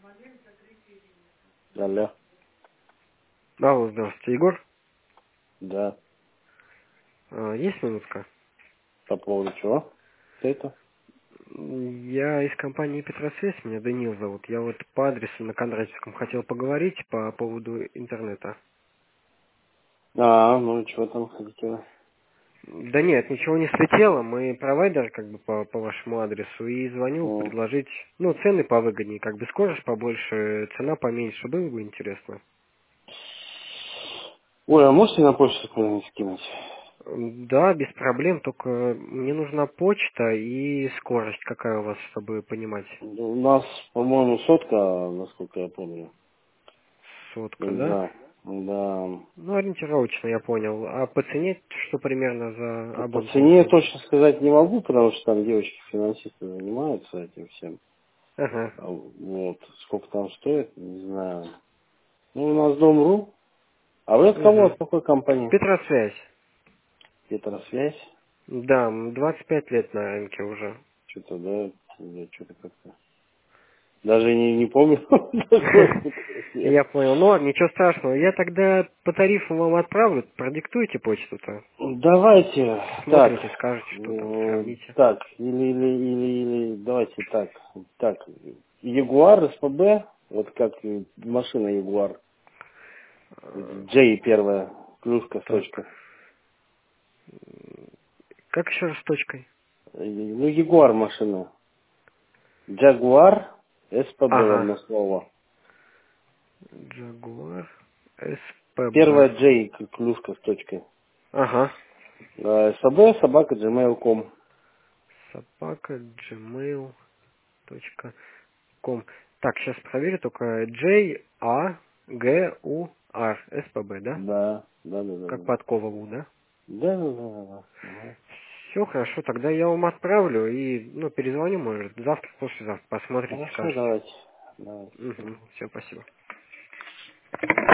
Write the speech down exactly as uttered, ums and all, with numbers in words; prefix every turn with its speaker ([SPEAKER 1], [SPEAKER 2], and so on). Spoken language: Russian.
[SPEAKER 1] Алло.
[SPEAKER 2] Алло, здравствуйте, Егор.
[SPEAKER 1] Да.
[SPEAKER 2] А, Есть минутка?
[SPEAKER 1] По поводу чего? Кто это?
[SPEAKER 2] Я из компании Петросвязь, меня Данил зовут. Я вот по адресу на Кондратьевском хотел поговорить по поводу интернета.
[SPEAKER 1] А, ну чего там хотите вы?
[SPEAKER 2] Да нет, ничего не слетело, мы провайдер как бы по, по вашему адресу и звоню
[SPEAKER 1] Ну,
[SPEAKER 2] предложить, ну, цены повыгоднее, как бы скорость побольше, цена поменьше, было бы интересно.
[SPEAKER 1] ой, а можете на почту куда-нибудь скинуть?
[SPEAKER 2] М, Да, без проблем, только мне нужна почта и скорость какая у вас, чтобы понимать.
[SPEAKER 1] Ну, у нас, по-моему, сотка, насколько я помню. Я
[SPEAKER 2] Сотка,
[SPEAKER 1] не
[SPEAKER 2] да?
[SPEAKER 1] знаю. Да.
[SPEAKER 2] Ну, ориентировочно, я понял. А по цене, что примерно за
[SPEAKER 1] Ну, по
[SPEAKER 2] абонку
[SPEAKER 1] цене
[SPEAKER 2] выходит?
[SPEAKER 1] точно сказать не могу, потому что там девочки-финансисты занимаются этим всем.
[SPEAKER 2] Ага.
[SPEAKER 1] А вот. Сколько там стоит, не знаю. Ну, у нас Дом.ру. А вы от кого?
[SPEAKER 2] Угу.
[SPEAKER 1] От какой компании?
[SPEAKER 2] Петросвязь.
[SPEAKER 1] Петросвязь?
[SPEAKER 2] Да, м, двадцать пять лет на рынке уже.
[SPEAKER 1] Что-то, да, я что-то как-то... Даже не, не помню, такой Петросвязь.
[SPEAKER 2] Я понял. Ну ладно, ничего страшного. Я тогда по тарифу вам отправлю. Продиктуйте почту-то.
[SPEAKER 1] Давайте так,
[SPEAKER 2] Посмотрите, скажете, что там,
[SPEAKER 1] э,
[SPEAKER 2] сравните.
[SPEAKER 1] так, или, или, или, или, давайте так, так, Ягуар СПБ, вот как и машина Ягуар,
[SPEAKER 2] Э,
[SPEAKER 1] Джей первая, клюшка с
[SPEAKER 2] Так.
[SPEAKER 1] точкой.
[SPEAKER 2] М, Как еще раз с точкой?
[SPEAKER 1] Э, Ну, Ягуар машина. Джагуар СПБ в
[SPEAKER 2] Ага.
[SPEAKER 1] одно слово.
[SPEAKER 2] Jaguar СПБ.
[SPEAKER 1] Первая Джей, клюшка с точкой.
[SPEAKER 2] Ага.
[SPEAKER 1] Э, СПБ, собака, джимейл точка ком.
[SPEAKER 2] Собака gmail точка ком. Так, сейчас проверю только J A G U R S P B, да?
[SPEAKER 1] Да, да, да, да,
[SPEAKER 2] Как
[SPEAKER 1] да.
[SPEAKER 2] подкова У, да?
[SPEAKER 1] Да, да, да, да. да. Ага.
[SPEAKER 2] Все хорошо, тогда я вам отправлю и, ну, перезвоню, может, завтра, послезавтра, посмотрите,
[SPEAKER 1] Хорошо,
[SPEAKER 2] скажете.
[SPEAKER 1] давайте. Давайте.
[SPEAKER 2] Угу, все, спасибо.